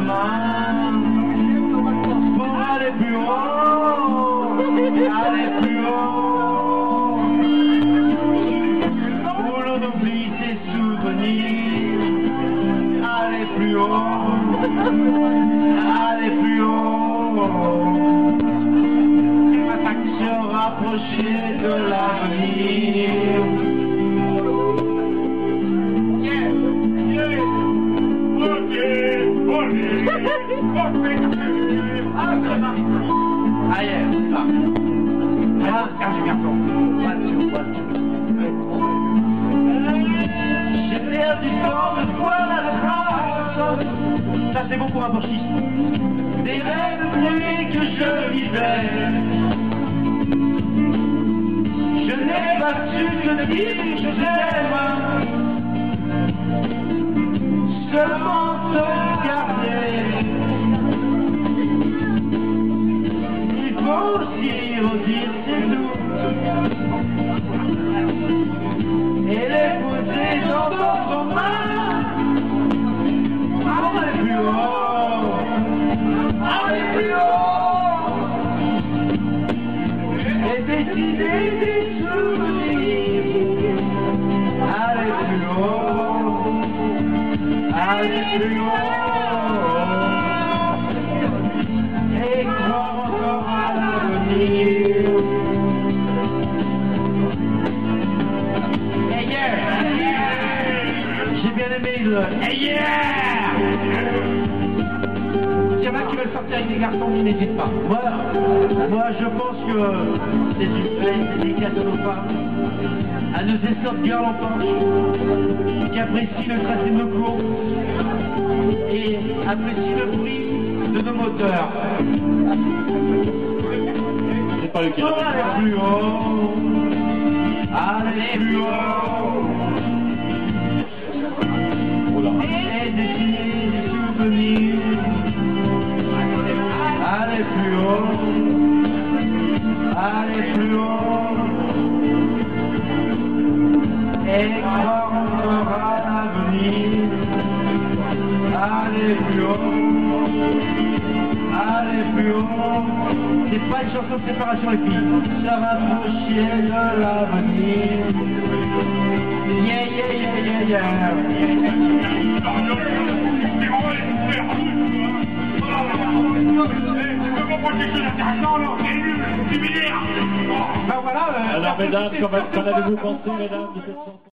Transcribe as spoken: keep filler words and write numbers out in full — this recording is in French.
main pour aller plus haut, aller plus haut, où l'on oublie ses souvenirs, aller plus haut, aller plus haut, se rapprocher de l'avenir. Ailleurs, là. Alors, car j'ai bien compris. J'ai perdu temps de voir la France. Ça, c'est bon pour un borchiste. Des rêves bruits que je vivais. Je n'ai pas su te dire que je t'aime. Seulement te garder. Il faut aussi redire ses doutes et les poser dans d'autres mains. Aller plus haut, aller plus haut, et décider des souvenirs. Aller plus haut, aller plus haut. Et croire encore à l'avenir. Hey yeah! J'ai bien aimé le hey yeah! S'il y en a qui veulent sortir avec des garçons, qui n'hésitent pas. Moi, moi je pense que c'est une fête dédicace à nos femmes, à nos escortes girls en planche, qui apprécient le tracé de nos courses et apprécient le bruit de nos moteurs. C'est pas lequel. Pour aller plus haut, aller plus haut, et dessiner des souvenirs. Aller plus haut, aller plus haut, et croire encore à l'avenir. Aller plus haut, aller plus haut. C'est pas une chanson de séparation les filles. Se rapprocher de l'avenir. Yeah yeah yeah yeah yeah. Ben voilà, euh, alors mesdames, qu'en avez-vous pensé mesdames de cette chanson?